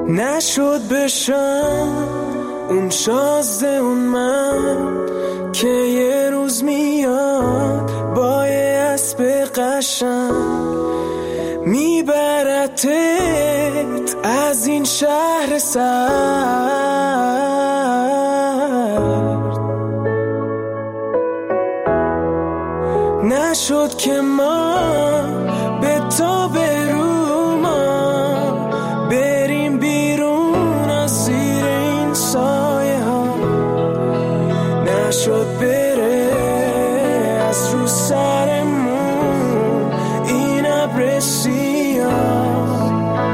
نشد بشم اون شازده اون من که یه روز میاد با یه اسب قشنگ میبرتت از این شهر سرد. نشد که ما به تو برو ما بریم بیرون از زیر این سایه ها. نشد بره از رو سرمون این ابر سیاه.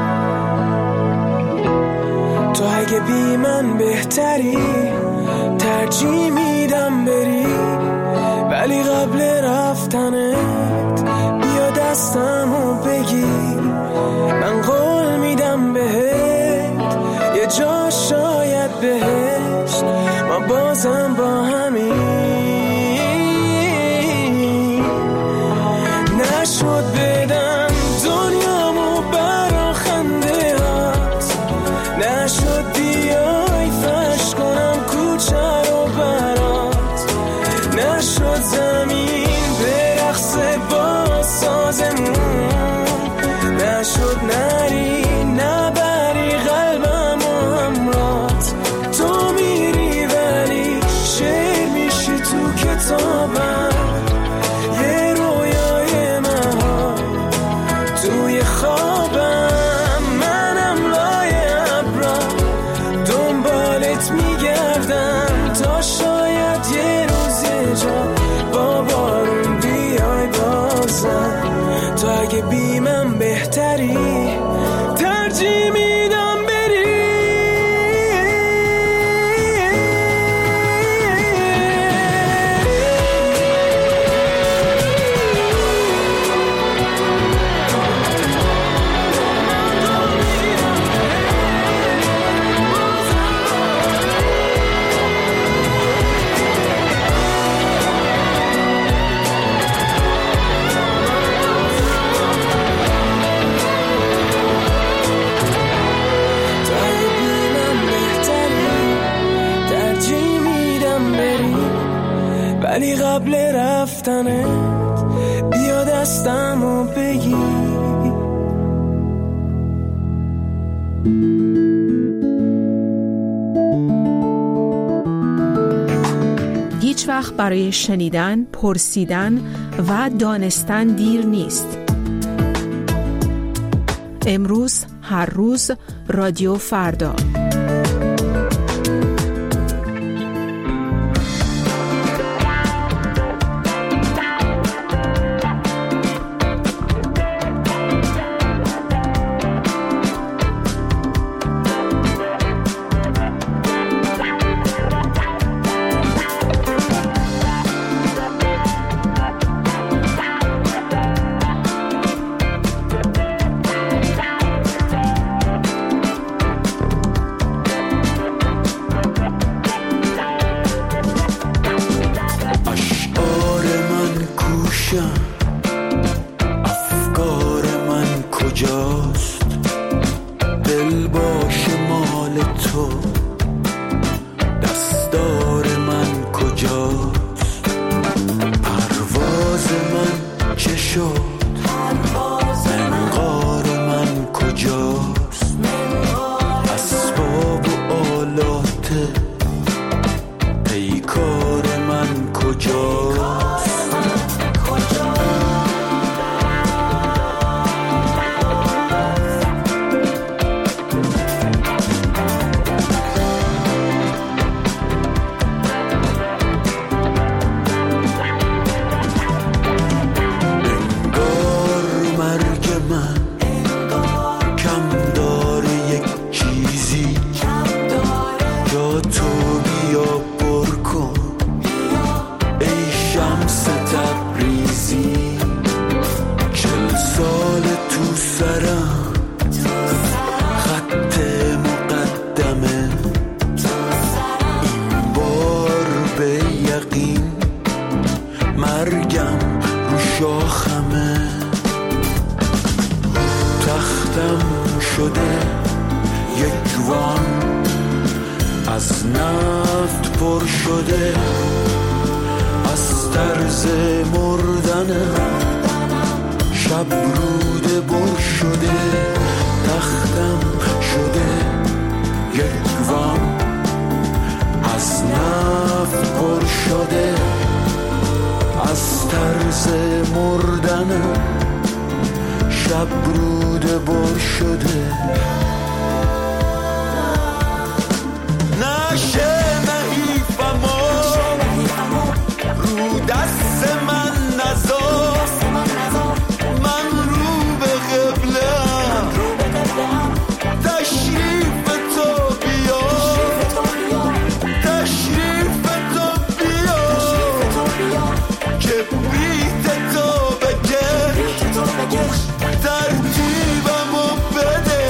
تو اگه بی من بهتری ترجیح میدم بری، ولی قبل رفتنت بیا دستمو بگیر. من قول میدم بهت یه جا شاید بهشت ما بازم با همین. نشد بدم دنیامو برا خنده هات، نشد بیای فش کنم کوچه رو برات، نشد زمین برقصه با سازمون، نشد نری نبری قلبم و همرات. تو میری ولی شعر میشی تو کتابم، یه رویای مهار توی خوابم. منم لای ابرا دنبالت میگردم تا شاید یه روز یه جا با بارون بیای بازم. تو اگه بی من بهتری ترجیح میدم بری. ولی قبل رفتنت بیا دستمو بگیر. هیچ وقت برای شنیدن، پرسیدن و دانستن دیر نیست. امروز، هر روز، رادیو فردا. افکار من کجاست؟ دل باش مال تو، دستار من کجاست؟ پرواز من چه شد؟ منقار من کجاست؟ اسباب و آلات پیکار من کجاست؟ مرگم رو شاخمه، تختم شده یک وان از نفت پر شده، از طرز مردنم شب روده بر شده، تختم شده یک وان از نفت پر شده، از طرز مردنم شب روده بر شده. نشه نحیفمو رو دست من نذار، من رو به قبله‌ام، تشریف تو بیا، تشریف تو بیا، کبریت تو بکش، ترتیبمو بده،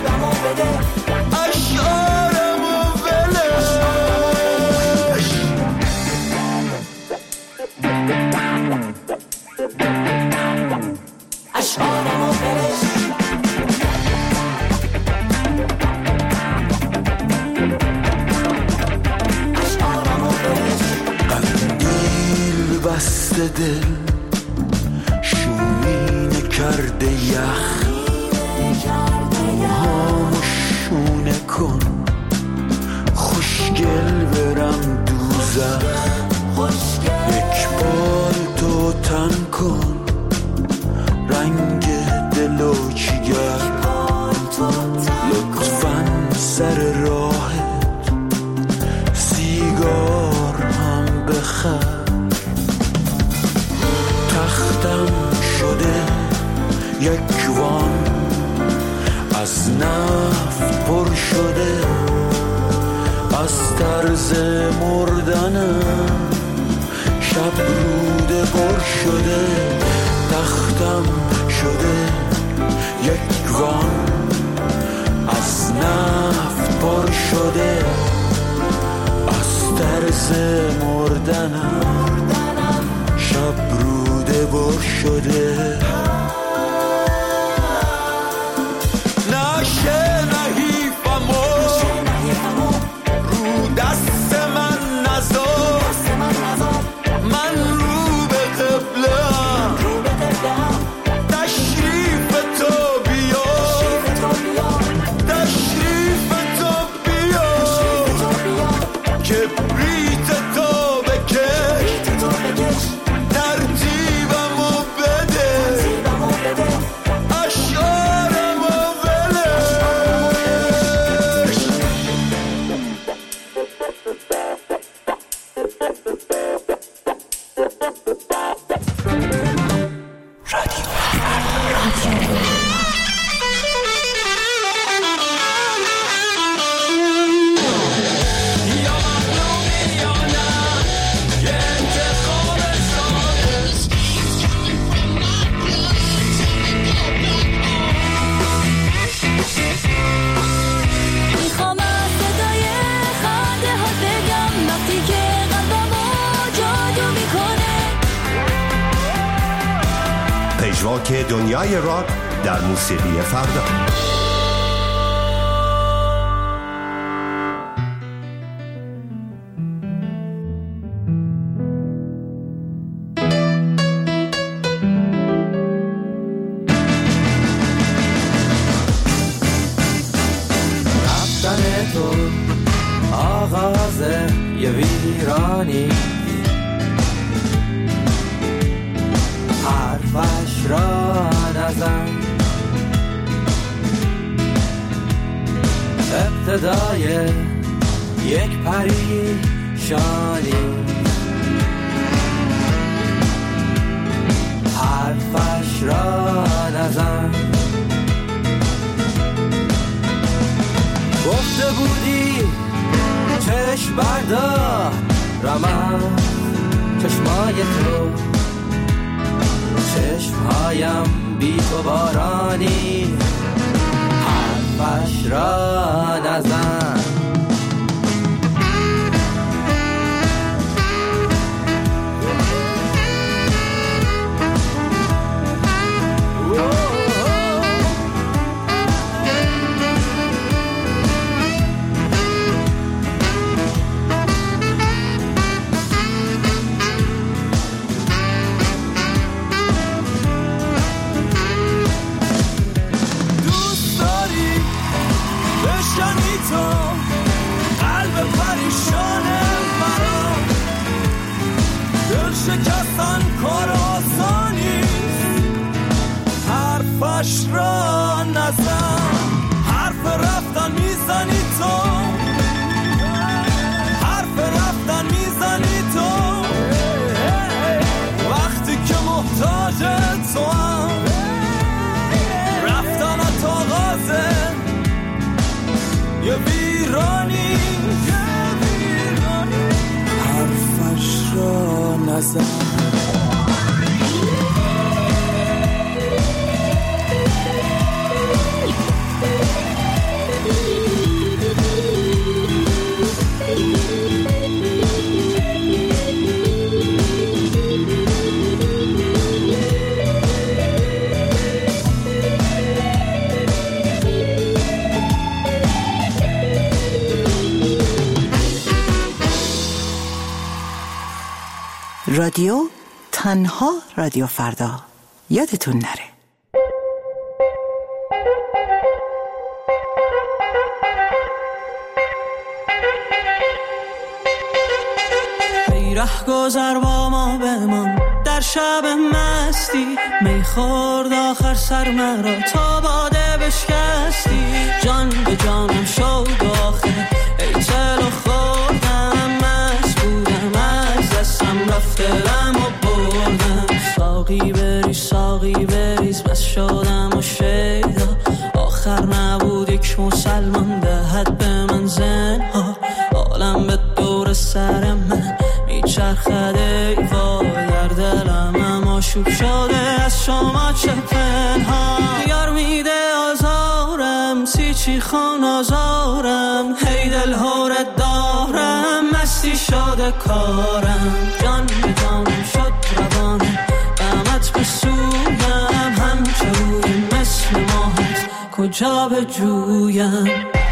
اشعارمو ولش. اشعارمو ولش. قندیل بسته دل، شومینه کرده یخ، موهامو شونه کن، خوشگل برم دوزخ، یک بار تو تن کن، رنگ دلو چیگر، لطفاً سر راهت سیگار هم بخر. تختم شده یک وان از نفت پر شده، از طرز مردنم شب روده پر شده، تختم شده یک وان از نفت پر شده، از طرز مردنم شب روده پر شده. نشه نحیفمو رو دست من نذار، من رو به قبله‌ام، تشریف تو بیا، تشریف تو بیا، کبریت تو بکش، ترتیبمو بده، اشعارمو ولش. پژواک دنیای راک در موسیقی فردا. رفتن تو آغاز یه ویرانی، حرفش را نزن، ابتدای یک پریشانی، حرفش را نزن. گفته بودی چشم بردار رمز چشمای تو، چشمهایم بی تو بارانی، حرفش را نزن. رادیو تنها رادیو فردا، یادتون نره. ره گذر با ما بمان در شب مستی، می خورد آخر سر مرا تا باده بشکستی. جان به جانم شد آخر ای چلو خوردم، مست بودم از دستم رفت دلم و بردم. ساقی بریز ساقی بریز بس شدم و شیدا، آخر نبود یک مسلمان دهد به من زنها. عالم به دور سر من میچرخده ای وای، در دلم آشوب شده از شما چه پنهان. یار میده آزارم سیچی خان آزارم، هی دل هورت دارم مستی شده کارم. جان به جانم شد روانه غمت به سویم، همچه روی مثل ماهت کجا به جویم.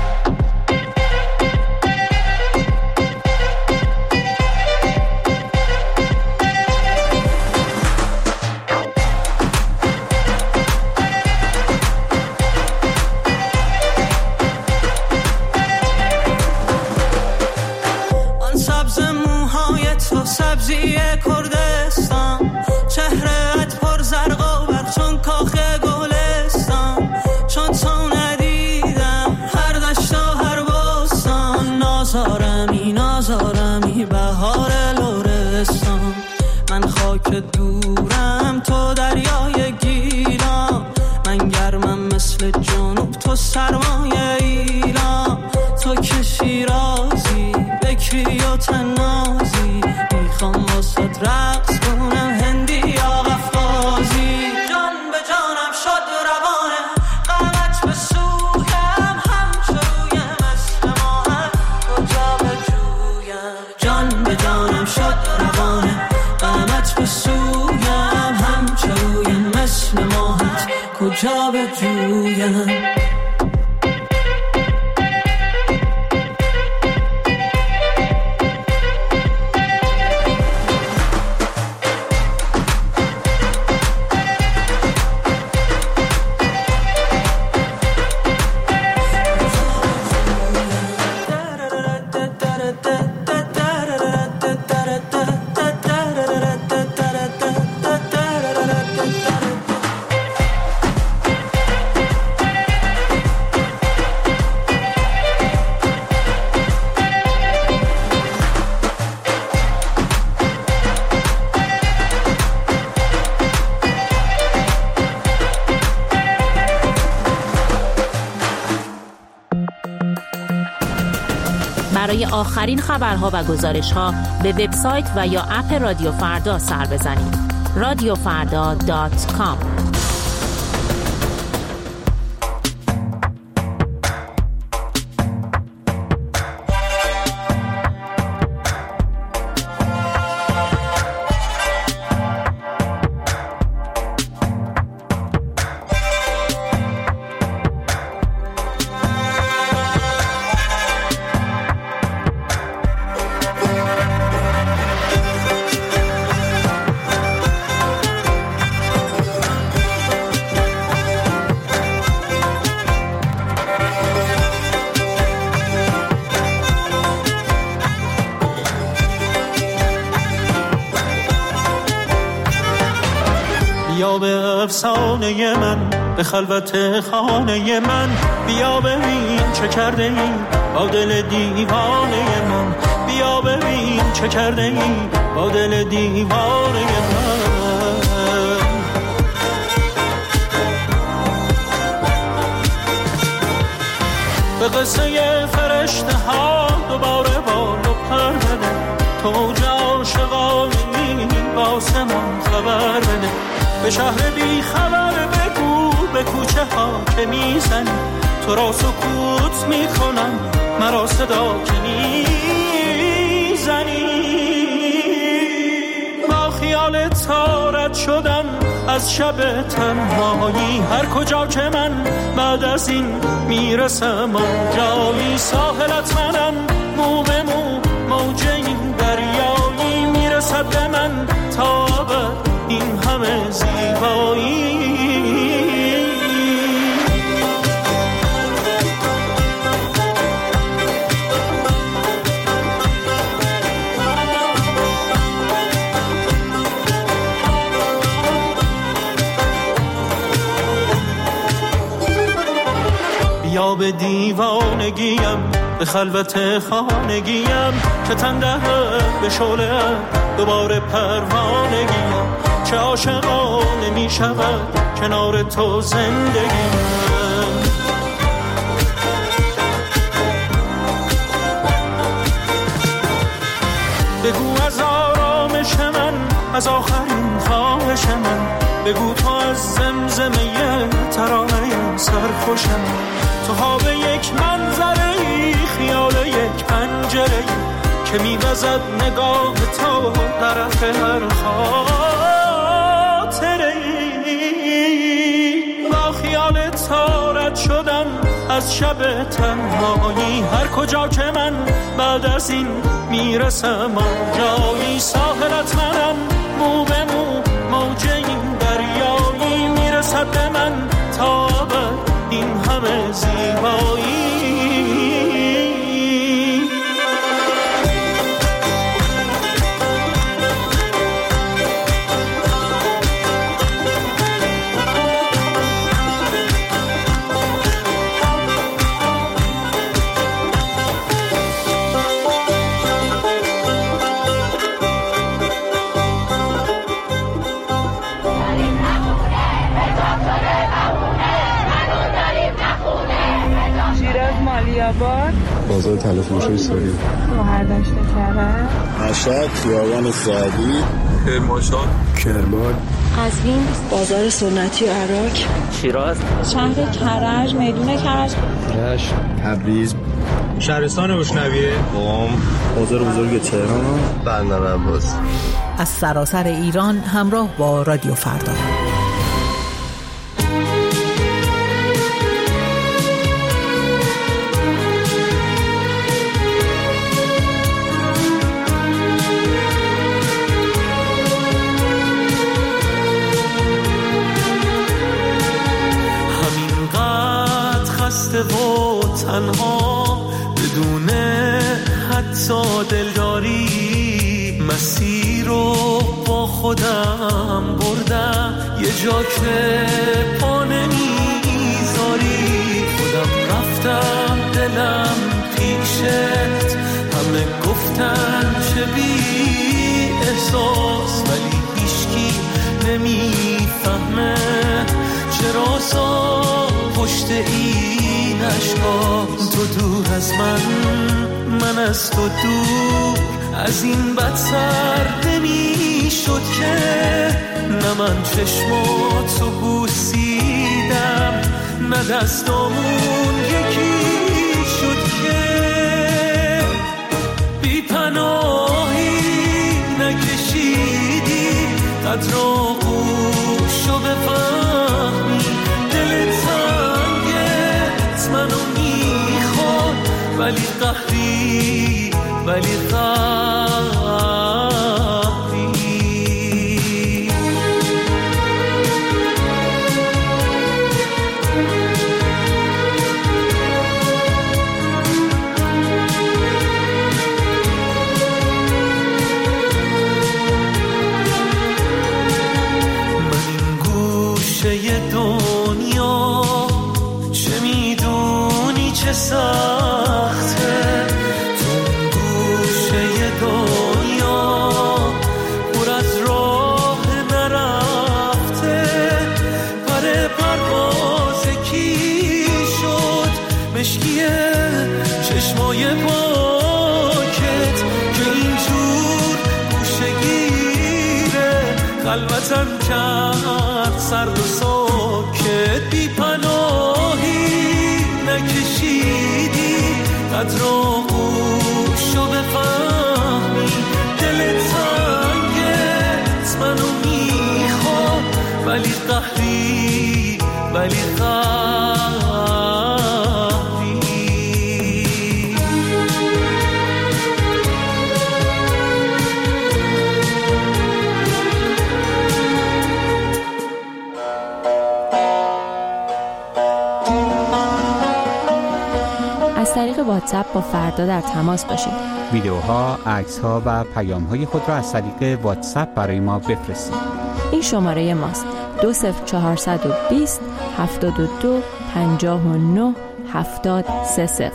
سبزی کردستان، چهرهت پر زرق و برق چون کاخ گلستان. چون تو ندیدم هر دشت و هر بستان، نازارمی نازارمی بهار لرستان. من خاک دورم تو دریای گیلان، من گرمم مثل جنوب تو سرمایه ایلان. تو که شیرازی بکری و تنازی، میخوام واسد رقص کنم هندی یا قفقازی. جان به جانم شد روانه غمت به سویم، همچو روی مثل ماهت کجا به جویم. جان به جانم شد روانه غمت به سویم، همچو روی مثل ماهت کجا به جویم. برای آخرین خبرها و گزارش‌ها به وبسایت و یا اپ رادیو فردا سر بزنید. radiofarda.com. بیا به افسانه من، به خلوت خانه من، بیا ببین چه کرده ای با دل دیوانه من. بیا ببین چه کرده ای با دل دیوانه من. به قصه فرشته ها دوباره بالو پر بده، تو موج عاشقانه‌ای با آسمان خبر بده. به شهر بی خبر بگو به کوچه ها که میزنی، تو را سکوت میکنم مرا صدا که میزنی. با خیال تارت شدم از شب تنهایی، هر کجا که من بعد از این میرسم آنجایی. ساحلت منم مو به مو موج این دریایی، میرسد به من تا ابد این همه زیبایی. یا به دیوانگیم، به خلوت خانگیم که تنده به شعله دوباره پروانگیم. چه عاشقانه می شود کنار تو زندگیم. بگو از آرامش من، از آخرین خواهش من، بگو تو از زمزمه ترانه سرخوشم. تو خواب یک منظره، خیال یک پنجره که میوزد نگاه تو طرف هر خاطره. با خیال تو رد شدم از شب تنهایی. هر کجا که من بعد از این میرسم آنجایی. ساحلت منم، مو به مو موج این دریایی. میرسد به من تا ابد این همه زیبایی. بازار تلفروشی سوری، مهردشت کرد، مشهد، خیابان سعدی، کرمانشاه، کرمان، قزوین، بازار سنتی و عراق، شیراز، شهر کرج، میدون کرج، رشت، تبریز، شهرستان بوشنویه، قم، بازار بزرگ تهران، بندر عباس. از سراسر ایران همراه با رادیو فردا. و تنها بدون حتی دلداری، مسیر رو با خودم بردم یه جا که پا نمیذاری. خودم رفتم دلم پیشت، همه گفتن چه بی احساس، ولی هیچکی نمیفهمه چرا سا پشت این عشقا. تو دور از من از تو دور، از این بدتر نمیشد که نه من چشماتو بوسیدم، نه دستامون یکی شد که بی پناهی نکشیدی قدر آغوشو بفهمی. دلت منو میخواد ولی قهری، ولی قهری. من این گوشه دنیا چه سخته، تو گوشه دنیا پر از راه نرفته. پر پرواز کی شد مشکیه چشمای پاکت که اینجور گوشه گیره خلوتم کرد سرد و ساکت. بی پناهی نکشیدی قدر آغوشو بفهمی. دلت تنگت منو میخواد ولی قهری، ولی قهری. از طریق واتساپ با فردا در تماس باشید. ویدیوها، عکس‌ها و پیام‌های خود را از طریق واتساپ برای ما بفرستید. این شماره ماست: 20420 72 59 70 30.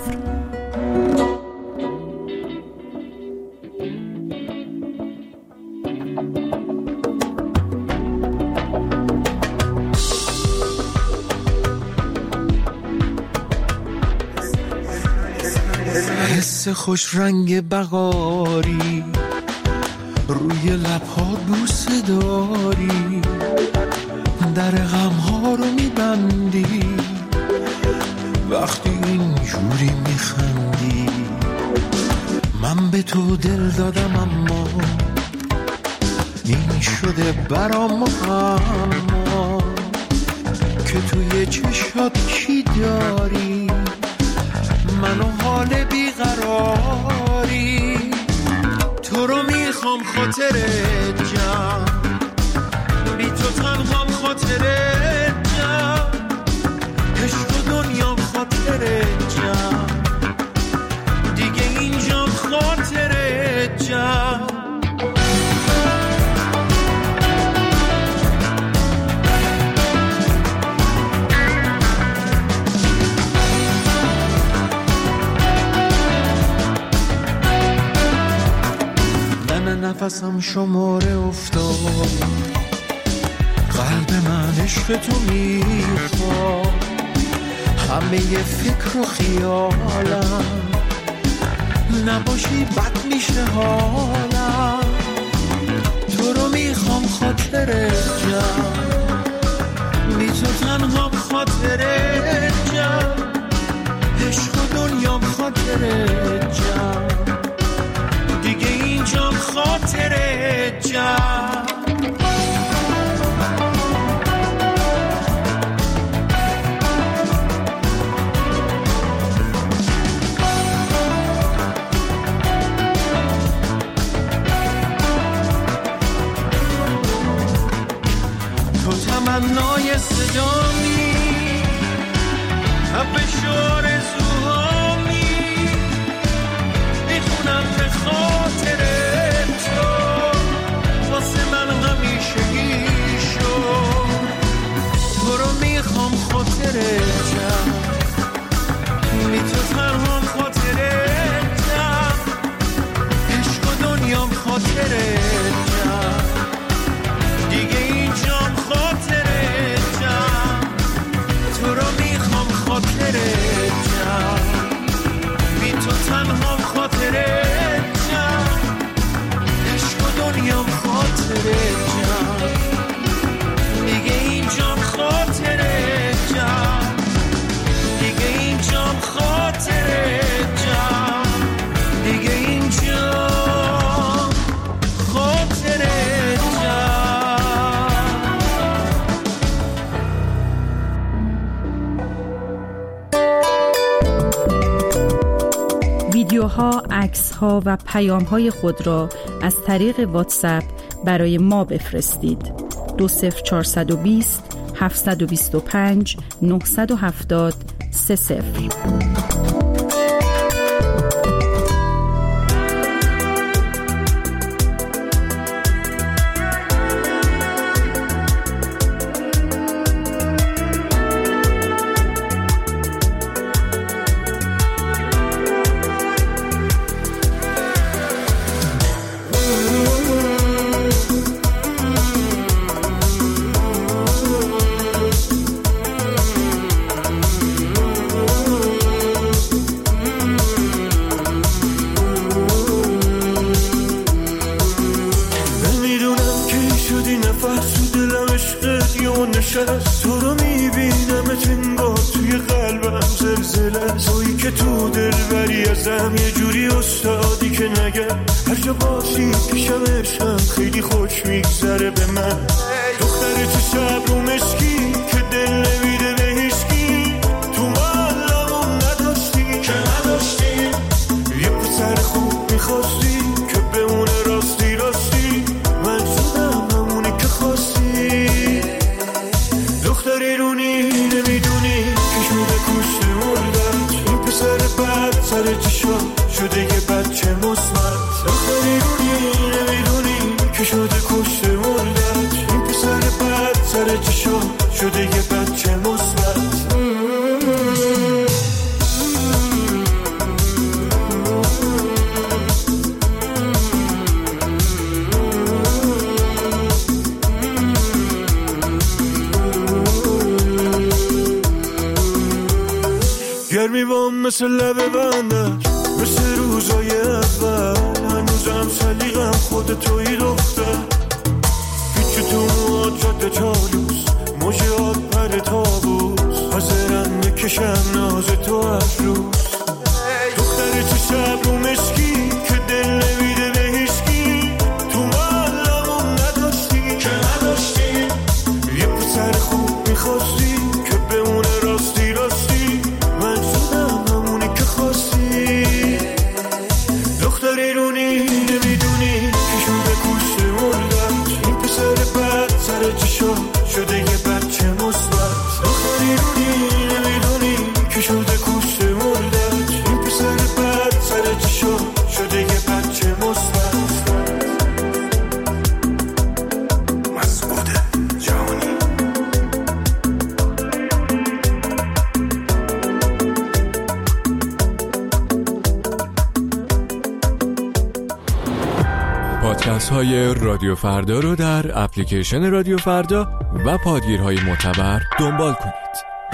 حس خوش رنگ بهاری روی لب‌ها بوسه داری، در غم‌ها رو میبندی وقتی اینجوری میخندی. من به تو دل دادم اما این شده برام اما که توی چشات چی داری، منو حال بیقراری. تو رو میخوام خاطرت جمع، بی تو تنهام خاطرت جمع، عشق و دنیام خاطرت جمع، دیگه اینجام خاطرت جمع. نفسم شماره افتاد، قلب من عشق تو میخواد، همه فکر و خیالم نباشی بد میشه حالم. تو رو میخوام خاطرت جمع، بی تو تنهام خاطرت جمع، عشق و دنیام خاطرت جمع، دیگه اینجام خاطرت جمع. تو تمنای صدامی، حبش آرزوهامی، میخونم به خاطر تو، واسه من همیشه ایشو. تو رو میخوام خاطرت جمع، بی تو تنهام خاطرت جمع، عشق و دنیام خاطرت جمع، دیگه اینجام خاطرت جمع. تو رو میخوام خاطرت جمع، بی تو تنهام خاطرت جمع، عشق و دنیام خاطرت جمع، دیگه اینجام خاطرت جمع، دیگه اینجام خاطرت جمع، دیگه اینجام خاطرت جمع. ویدیوها، عکس‌ها و پیام‌های خود را از طریق واتساپ برای ما بفرستید. 20420 725 970 30. تو رو میبینم انگار توی قلبم زلزله، تویی که تو دل بری ازم یه جوری استادی که نگم هر جا باشی پیشم عشقم خیلی خوش میگذره به من. دختر تو شب رو مشکی که دل نمیده به هیچکی، تو معلمون نداشتی که نداشتی، یه پسر خوب میخواستی که بمونه راستی راستی، من شدم همونی که خواستی. دختری رونی نمیدونی که شده کشته مردم، این پسر لبام مثل لب بندر، مثل روزای اول هنوزم سلیقم خود توی دختر. پیچ تو مواد جاده چالوس، موجات پر تابوس، حاضرم بکشم ناز تو از روز. دختر چشم رو مشکی که دل نمیده به هیچکی، تو معلمون نداشتی که نداشتی. یه پسر خوب میخواستی که بمونه راستی راستی، من شدم همونی که خواستی. دختر ایرونی نمیدونی که شده کشت مردم، این پسر بد سر چشم شده یه بچه مثبت. دختر ایرونی نمیدونی که شده کشت مردم، این پسر بد سر چشم شده یه بچه مثبت. مسعود جهانی. پادکست های رادیو فردا رو در اپلیکیشن رادیو فردا و پادگیرهای معتبر دنبال کنید.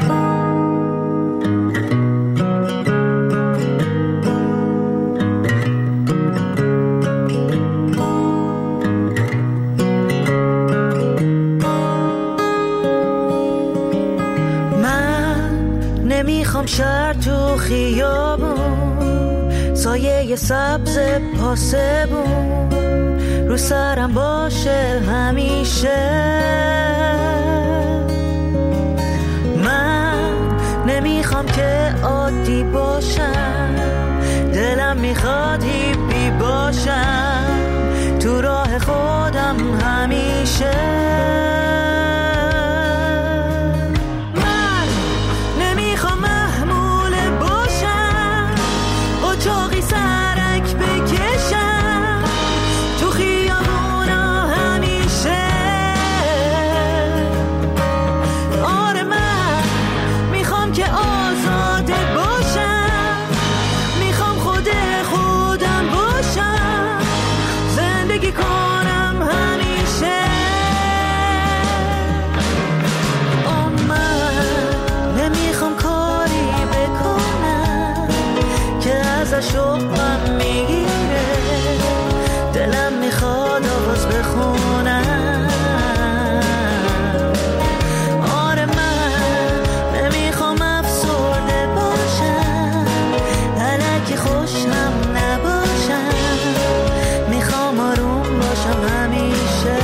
من نمیخوام شهر تو خیابون، سایه سبز پاسبون رو سرم باشه همیشه. من نمیخوام که عادی باشم، دلم میخواد هیپی باشم تو راه خودم همیشه. من نمیخوام محمول باشم، قاچاقی سرک بکشم تو خیابونا همیشه. آره من میخوام که آزاده باشم، میخوام خودم باشم، زندگی کنم همیشه. من نمیخوام کاری بکنم که ازش شوقم میگیره، دلم میخواد آواز بخونم. آره من نمیخوام افسرده باشم، الکی خوشم نباشم، میخوام آروم باشم همیشه.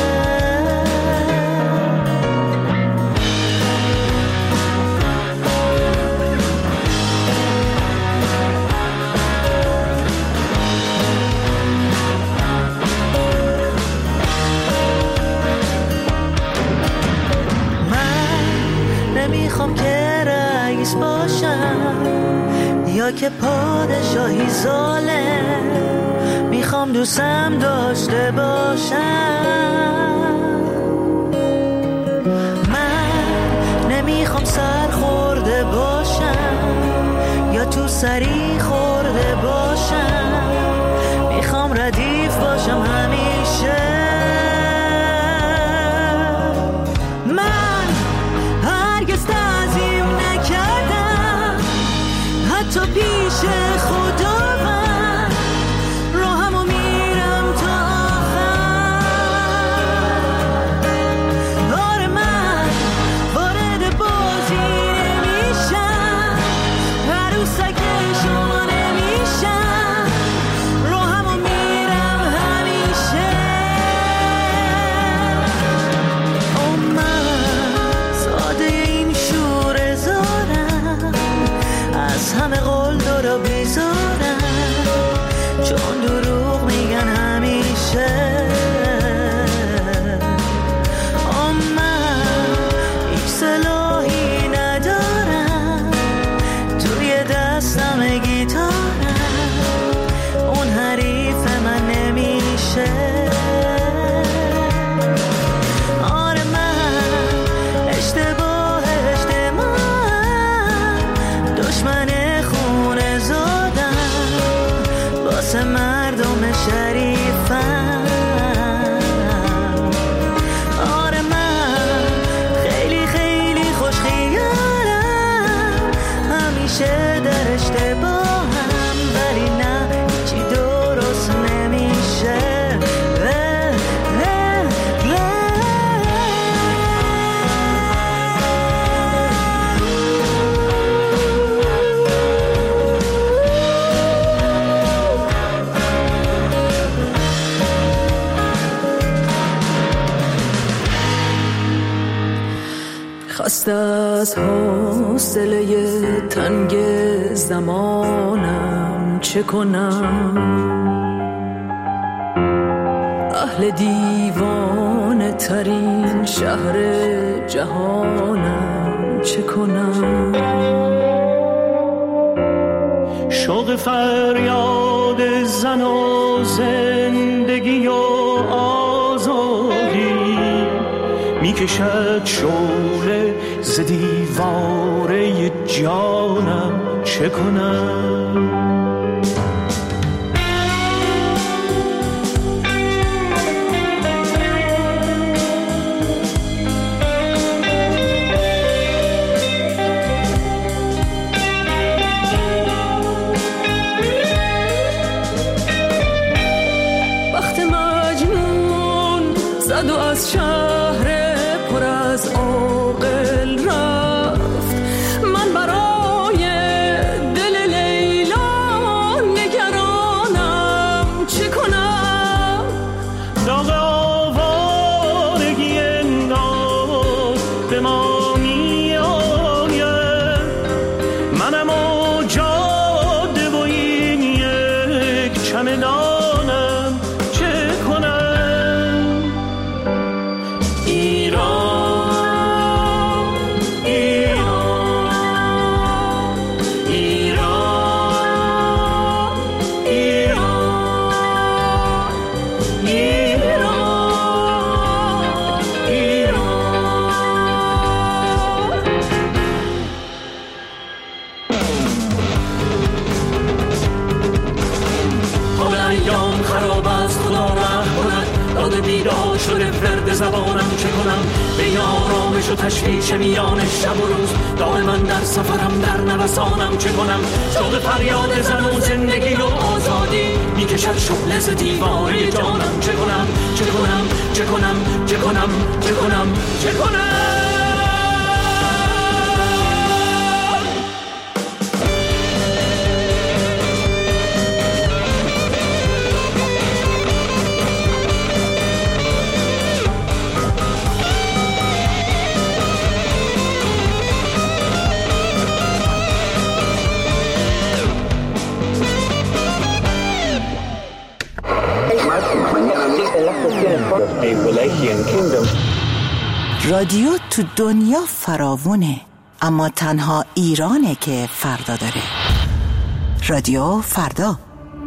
نمیخوام که رئیس باشم یا که پادشاهی ظالم، میخوام دوستم داشته باشم. من نمیخوام سر خورده باشم یا تو سری خورده باشم، میخوام ردیف باشم همیشه. حتی پیش خدا من راهمو میرم تا آخر. آره من وارد بازی نمیشم، عروسک شما نمیشم، راهمو میرم همیشه. من ساده این شور زارم، از همه قول دارا بیزارم، چون دروغ میگن همیشه. من هیچ سلاحی ندارم، توی دستم گیتارم، اون حریف من نمیشه. آره من اشتباه دشمن خونه زادم، واسه مردم از حوصله تنگ زمانم چه کنم؟ اهل دیوانه ترین شهر جهانم چه کنم؟ شوق فریاد زن و زندگی و آزادی میکشد شعله ز دیواره جانم چه کنم؟ و از شهر پر از عاقل رفت، من برای دل لیلا نگرانم چه کنم؟ داغ آوارگی انگار به ما می آید، منم و جاده و این یک چمدانم چه کنم؟ بیدار شده فرد زبانم چه کنم؟ به یارامش و تشویش میان شب و روز دائما در سفرم در نوسانم چه کنم؟ شوق فریاد زن و زندگی و آزادی میکشد شعله ز دیواره جانم چه کنم؟ چه کنم؟ چه کنم؟ چه کنم؟ چه کنم؟ چه کنم؟ رادیو تو دنیا فراوونه، اما تنها ایرانه که فردا داره. رادیو فردا.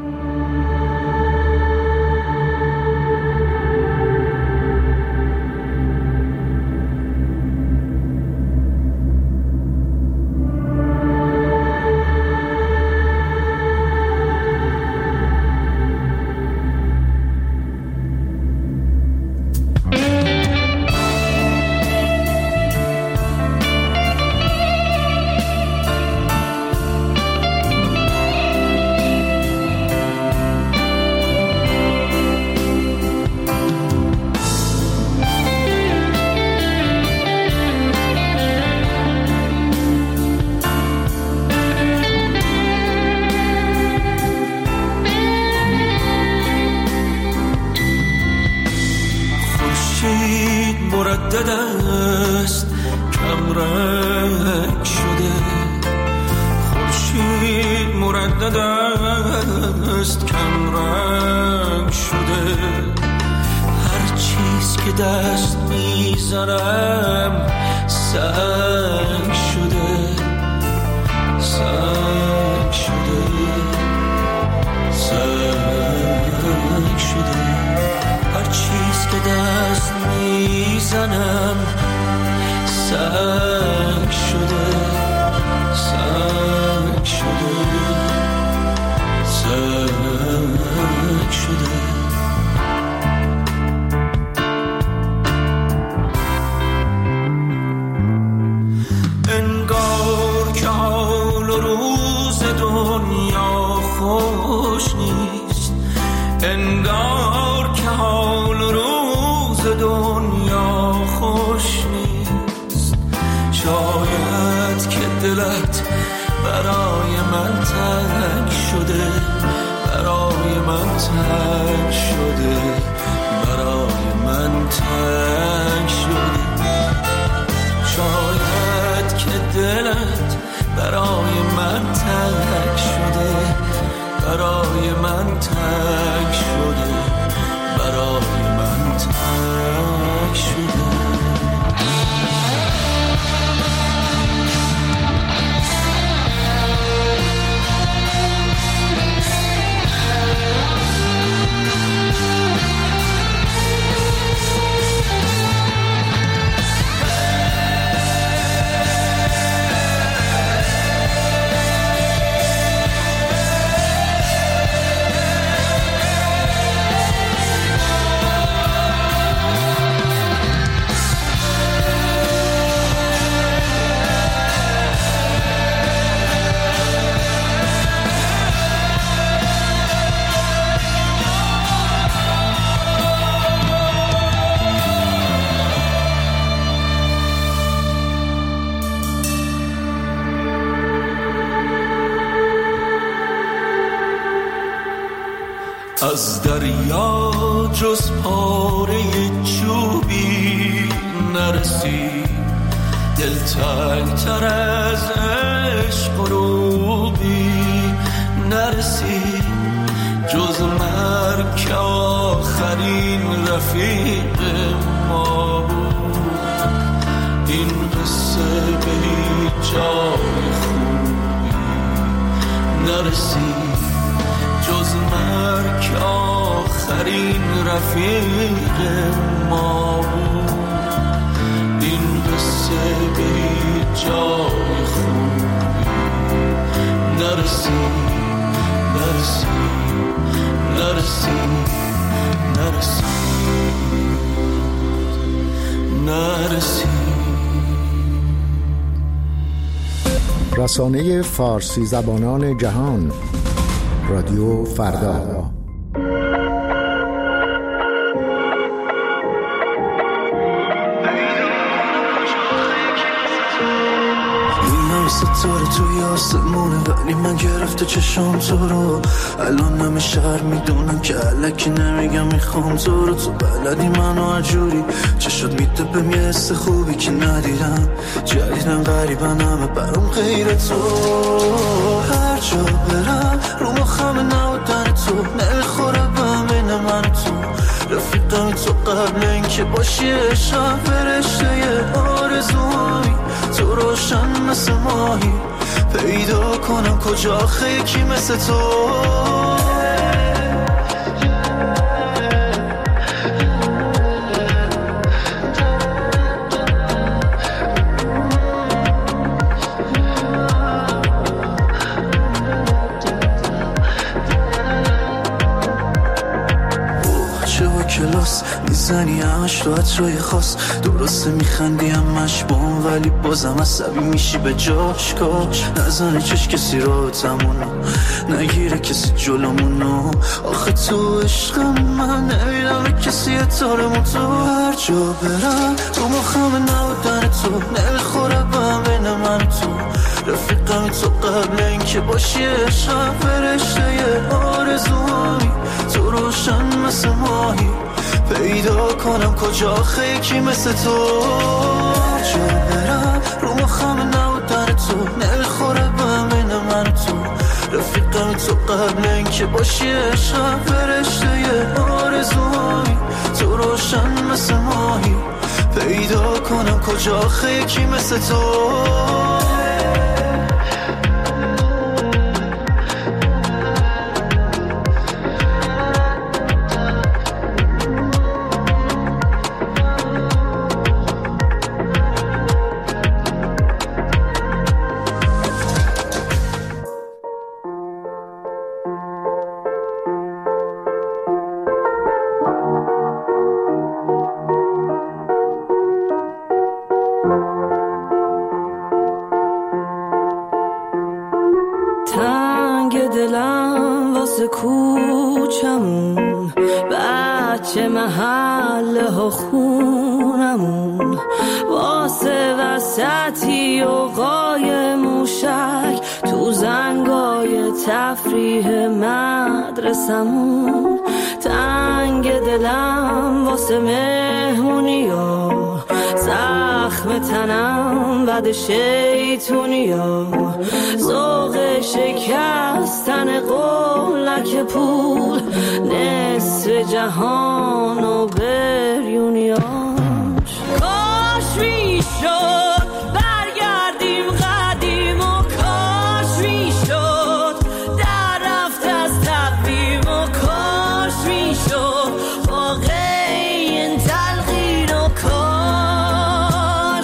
مردد است کم رنگ شده، خورشید مردد است کم رنگ شده، هر چیز که دست میزنم سنگ شده، سنگ شده، سنگ شده، هر چیز که دست میزنم سنگ شده، سنگ شده، سنگ شده. انگار که حال و روز دنیا خوش نیست، انگار که حال و روز دنیا خوش نیست، شاید که دلت برای من تنگ شده، برای من تنگ شده، برای من تنگ شده، شاید که تنگ شده، برای من تنگ شده، برای من تنگ شده. از دریا جز پاره چوبی نرسید، دلتنگ تر از عشق غروبی نرسید، جز مرگ که آخرین رفیق ما بود. این قصه به هیچ جای خوبی نرسید، جز مرگ که آخرین رفیق ما بود. این قصه به هیچ جای خوبی نرسید، نرسید، نرسید، نرسید، نرسید. رسانه فارسی زبانان جهان، رادیو فردا. ستاره توی آسمونه ولی من گرفته چشام تو رو. الان همه شهر میدونم که الکی نمیگم میخوام تو رو. تو بلدی منو هرجوری چشات میدبم یه حس خوبی که ندیدم. جدیدن غریبن همه برام غیر تو. هر جا برم رو مخم نبودن تو نمیخوره بین من تو. رفیقم تو قبل اینکه باشی عشقم فرشته ی آرزوهایی. تو روشن مثل ماهی پیدا کنم کجا خیکی مثل تو. کلاس میزنی همش تو عطرهای خاص. درسته میخندی همش با اون ولی بازم عصبی میشی به جاش. کاش نزنه چش کسی راحتمونو نگیره کسی جلومونو. آخه تو عشقم من نمیدم کسی اتارمون. تو هر جا برم تو مخم نبودن تو نمیخوره بین من تو. رفیقم تو قبل اینکه باشی عشقم فرشته ی آرزوهایی. تو روشن مثل ماهی پیدا کنم کجا خیکی مثل تو. جا برم رو مخم نبودن تو نمیخوره بین من تو. رفیقم تو قبل اینکه باشی عشقم فرشته ی آرزوهایی. تو روشن مثل ماهی پیدا کنم کجا خیکی مثل تو. کوچمون بچه محله ها خونمون واسه وسطی و قای موشک تو زنگای تفریح مدرسمون. تنگ دلم واسه مهمونی ها زخم تنم بد شیطونیا، ذوق شکستن قولک پول، نصف جهان و بریونیاش. کاش میشد برگردیم قدیم و کاش میشد در رفت از تقویم و کاش میشد واقع این تلقین و کاش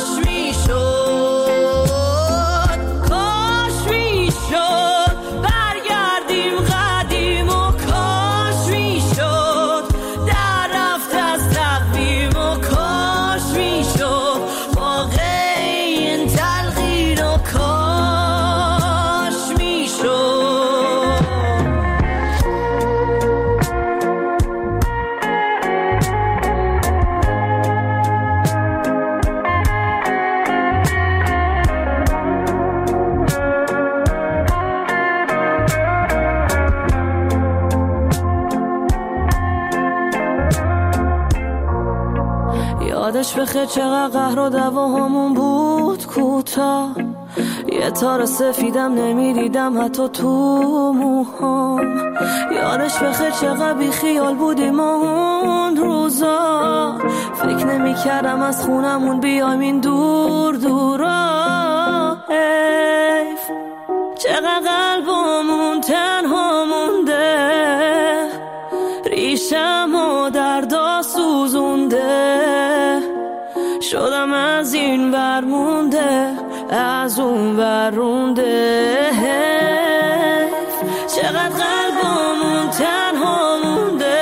میشد. کاش میشد برگردیم قدیم و کاش میشد در رفت از تقویم و کاش میشد واقع این تلقین و کاش میشد. یادش بخیر چقدر قهر و دعواهامون بود کوتاه، یه تار سفیدم نمیدیدم حتی تو موهام. یادش بخیر چقدر بی خیال بودیم اون روزا، فکر نمی کردم از خونمون بیایم این دور دورا. حیف چقدر قلبمون تنها مونده، ریشم و دردا سوزونده، شدم از این ور مونده از اون ور رونده. چقدر قلبمون تنها مونده،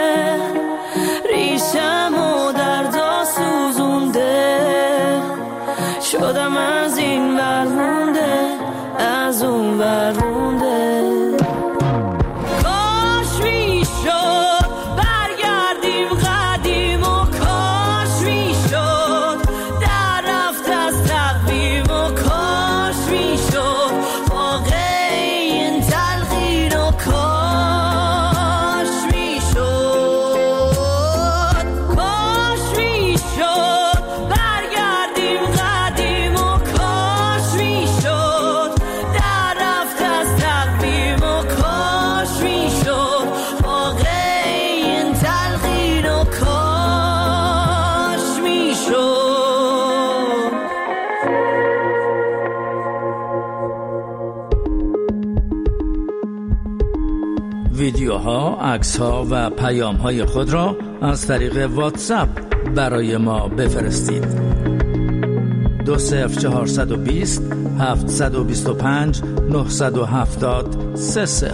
ریشم و دردا سوزونده، شدم از این ور مونده از اون ور رونده. کاش میشد برگردیم قدیم و کاش میشد در رفت از تقویم و کاش میشد واقع این تلقین و کاش میشد. کاش میشد برگردیم قدیم و کاش میشد در رفت از تقویم و کاش میشد واقع این تلقین و کاش میشد. ویدیوها، عکس‌ها و پیام‌های خود را از طریق واتساپ برای ما بفرستید. 20420 725 970 30.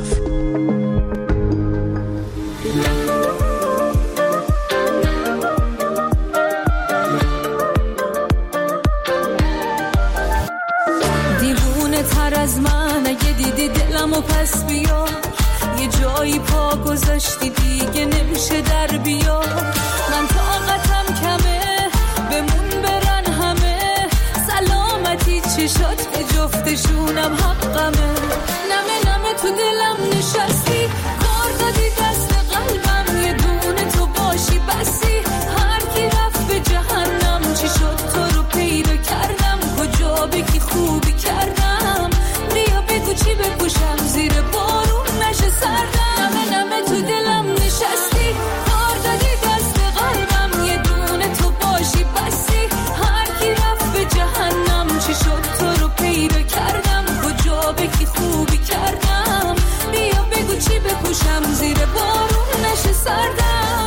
دیوونه تر از من اگه دیدی دلمو پس بیا، یه جایی پا گذاشتی دیگه نمیشه در بیا. من طاقتم کمه بمون برن همه، سلامتی چشات به جفتشونم حقمه. نمه نمه تو دلم نشستی، کار دادی دست قلبم، یه دونه تو باشی بسی. هر کی رفت به جهنم چی شد تو رو پیدا کردم، کجا بگی خوبی کردم، بیا بگو چی بپوشم زیر بارون نشه سردم. نمه نمه تو دلم نشستی، کار دادی دست قلبم، یه دونه تو باشی بسی. هر کی رفت به جهنم چی شد تو رو پیدا کردم، کجا بگی خوبی کردم، بیا بگو چی بپوشم زیر بارون نشه سردم.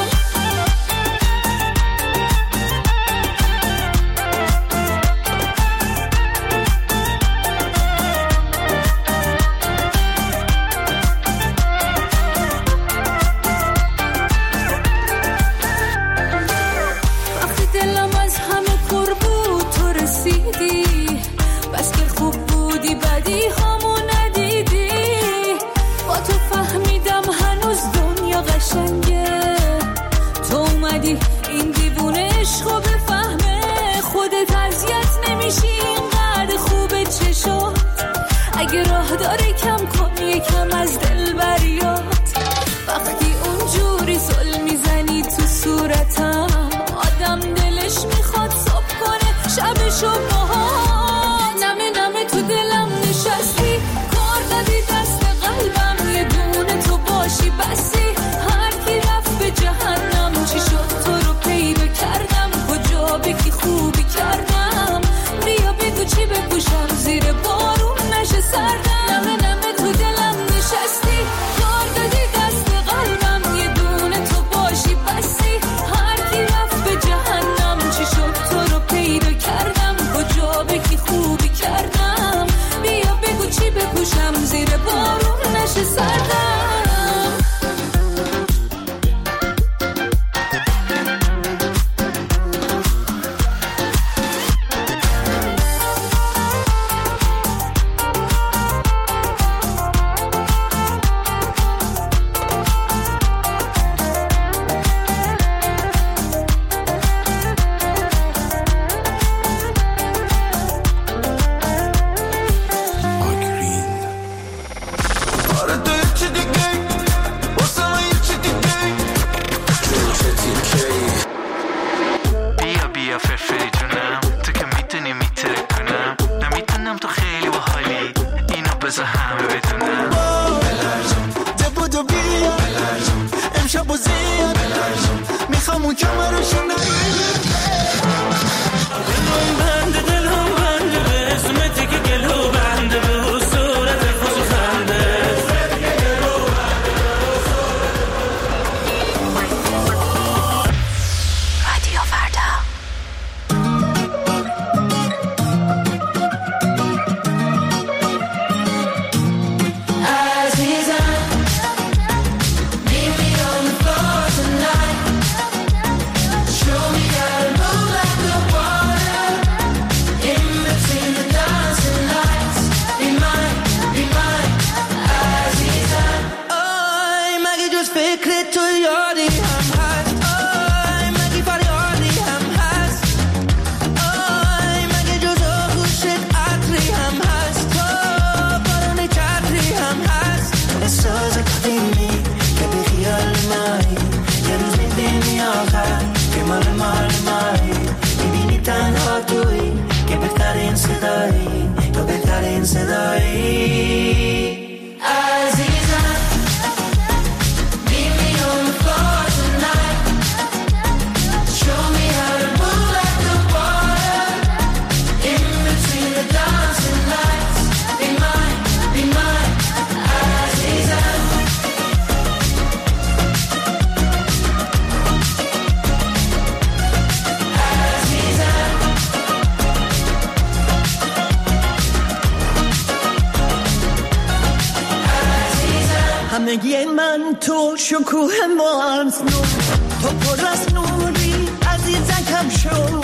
بس که خوب بودی بدی همو ندیدی، با تو فهمیدم هنوز دنیا قشنگه. تو اومدی این دیوونه عشقو بفهمه، خودت اذیت نمیشی اینقدر خوبه چشات. اگه راه داره کم کن یکم از دل بریات، وقتی اونجوری زل میزنی تو صورتم آدم دلش میخواد قلبم یه دونه تو باشی بسی. هر کی رفت به جهنم چی شد تو رو پیدا کردم، کجا بگی خوبی کردم. بیا بگو چی بپوشم زیر بارون نشه سردم. نمه نمه تو دلم نشستی، کار دادی دست قلبم یه دونه تو باشی بسی. هر کی رفت به جهنم چی شد تو رو پیدا کردم، کجا بگی خوبی کردم. بیا بگو چی بپوشم زیر بارون نشه سردم. همگی من تو شکوه مارز نور، تو پر از نوری عزیزکم شو.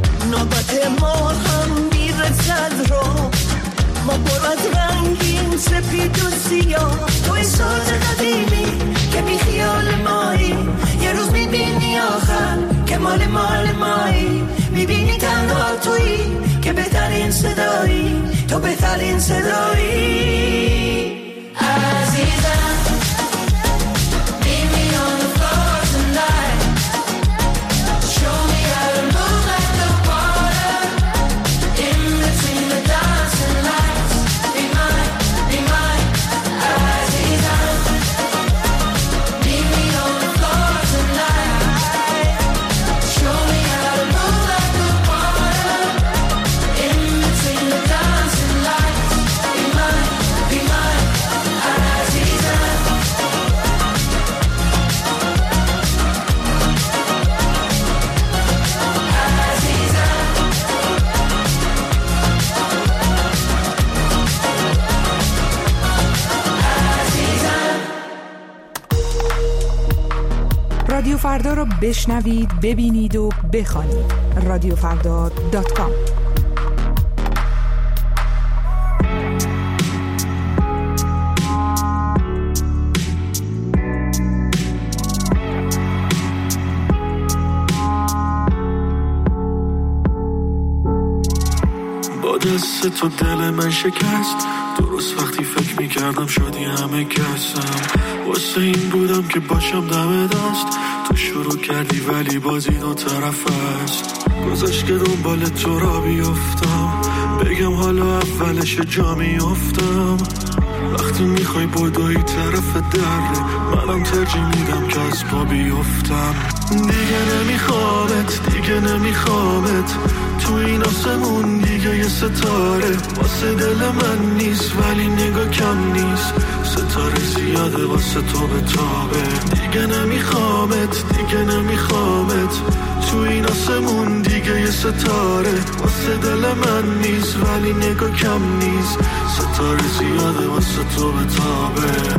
نوبت ما هم میرسد رو، ما پر از رنگیم سپید و سیاه. توی ساز قدیمی که بی خیال مایی، یه روز میبینی آخر که مال مایی. میبینی تنها تویی که بهترین صدایی، تو بهترین صدایی. عزیزم رادیو فردا رو بشنوید، ببینید و بخوانید. رادیوفردا.com. با دست تو دل من شکست، درست وقتی فکر میکردم شادی همه کسم. واسه این بودم که باشم دم دست، تو شروع کردی ولی بازی دو طرف است. گذاشت که دنبال تو را بیفتم، بگم حالا اولش جا میفتم. وقتی میخوای بدوی طرف دره منم ترجیح میدم که از پا بیفتم. دیگه نمیخوامت دیگه نمیخوامت تو این آسمون دیگه یه ستاره واسه دل من نیست ولی نگاه کم نیست ستاره زیاده واسه تو به تابه. دیگه نمیخوامت دیگه نمیخوامت تو این آسمون دیگه یه ستاره واسه دل من نیست ولی نگاه کم نیست ستاره زیاده واسه تو به تابه.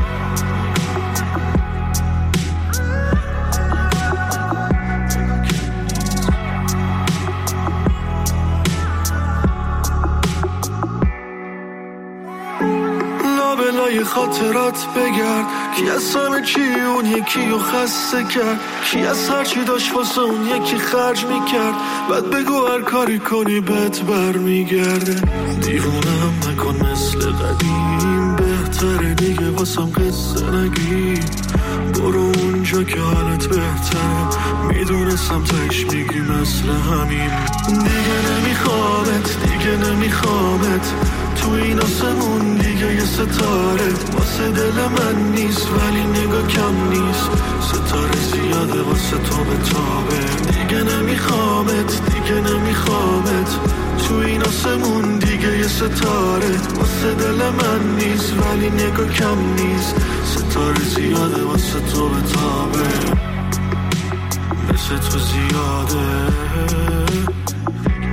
لابلای خاطرات بگرد کی از همه چی اون یکی رو خسته کرد کی از هرچی داشت واسه اون یکی خرج میکرد بعد بگو هر کاری کنی بهت برمیگرده. دیوونم نکن مثل قدیم بهتره دیگه واسم قصه نگی برو اونجا که حالت بهتره میدونستم تایش میگی مثل همین. دیگه نمیخوامت دیگه نمیخوامت تو این آسمون دیگه یه ستاره واسه دل من نیست ولی نگاه کم نیست ستاره زیاده واسه تو به تابه. دیگه نمیخوامت دیگه نمیخوامت تو این آسمون دیگه یه ستاره واسه دل من نیست ولی نگاه کم نیست ستاره زیاده واسه تو به تابه. مثل تو زیاده